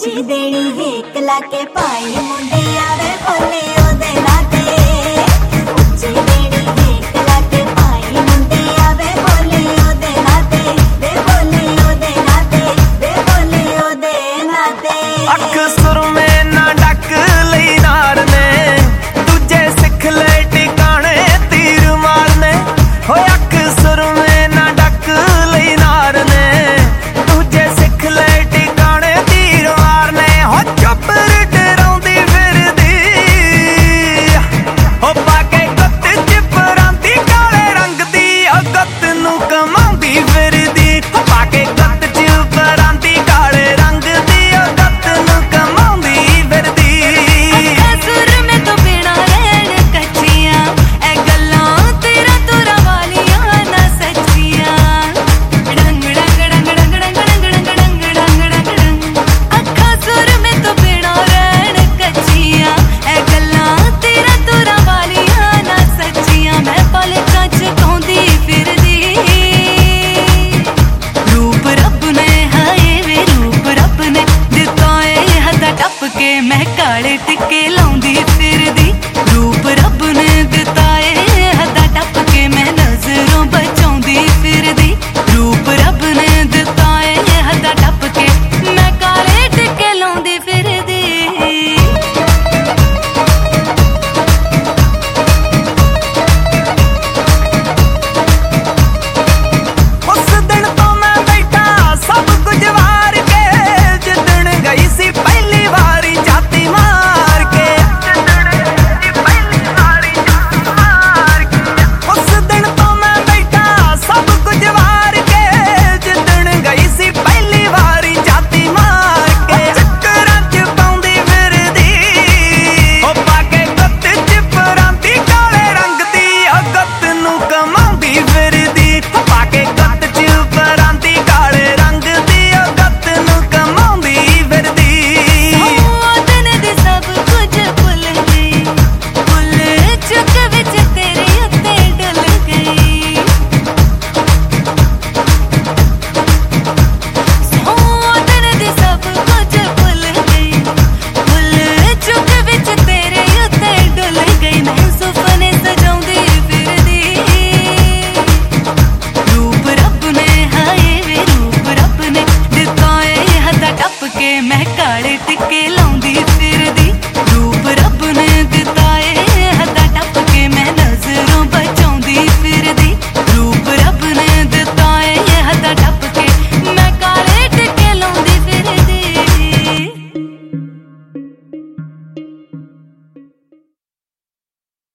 ਉੱਚੀ ਦੇਣੀ ਹੀਕ ਲਾ ਕੇ ਭਾਈ ਮੁੰਡੇ ਆਵੇ ਬੋਲੇ ਉਹਦੇ ਨਾਤੇ ਉੱਚੀ ਦੇਣੀ ਹੀਕ ਲਾ ਕੇ ਭਾਈ ਮੁੰਡੇ ਆਵੇ ਬੋਲੇ ਉਹਦੇ ਨਾਤੇ ਵੇ ਬੋਲੇ ਉਹਦੇ ਨਾਤੇ ਵੇ ਬੋਲੇ ਉਹਦੇ ਨਾਤੇ ਅੱਖ ਸੁਰਮੇ ਨਾ ਡੱਕ ਲਈ ਨਾਰ ਨੇ ਦੂਜੇ ਸਿੱਖ ਲੈ ਟਿਕਾਣੇ ਤੀਰ ਮਾਰਨੇ ਹੋਏ ਅੱਖ ਸੁਰਮੇ ਨਾ ਡੱਕ ਲਈ ਨਾਰ ਨੇ ਦੂਜੇ ਸਿੱਖ ਲੈ ਟਿਕਾਣੇ ਤੀਰ ਮਾਰਨੇ ਹੋ ਚੁੱਪ ਡਰਾਉਂਦੀ ਫਿਰਦੀ ਹੋ ਪਾ ਕੇ ਗੁੱਤ ਚ ਪਰਾਂਦੀ ਕਾਲੇ ਰੰਗ ਦੀ ਉਹ ਗੁੱਤ ਨੂੰ ਕਮਾਉਂਦੀ ਫਿਰਦੀ ਹੋ ਪਾ ਕੇ ਗੁੱਤ ਚ ਪਰਾਂਦੀ ਕਾਲੇ ਰੰਗ ਦੀ ਉਹ ਗੁੱਤ ਨੂੰ ਕਮਾਉਂਦੀ ਫਿਰਦੀ ਅੱਖਾਂ ਸੁਰਮੇ ਤੋਂ ਬਿਨਾਂ ਰਹਿਣ ਕੱਚੀਆਂ ਇਹ ਗੱਲਾਂ ਤੇਰਾ ਤੁਰਾ ਵਾਲੀਆਂ ਨਾ ਸੱਚੀਆਂ ਡੰਗ ਡੰਗ ਡੰਗ ਡੰਗ ਡੰਗ ਡੰਗ ਡੰਗ ਡੰਗ ਡੰਗ ਡੰਗ ਅੱਖਾਂ ਸੁਰਮੇ ਤੋਂ ਬਿਨਾਂ ਰਹਿਣ ਕੱਚੀਆਂ ਇਹ ਗੱਲਾਂ ਤੇਰਾ ਤੁਰਾ ਵਾਲੀਆਂ ਨਾ ਸੱਚੀਆਂ ਮੈਂ ਪਲਕਾਂ ਚ ਗਾਉਂਦੀ ਫਿਰਦੀ ਰੂਪ ਰੱਬ ਨੇ ਹਾਏ ਵੇ ਰੂਪ ਰੱਬ ਨੇ ਦਿੱਤਾ ਏ ਹੱਥ ਟੱਪ ਕੇ ਮੈਂ ਕਾਲੇ ਟਿੱਕੇ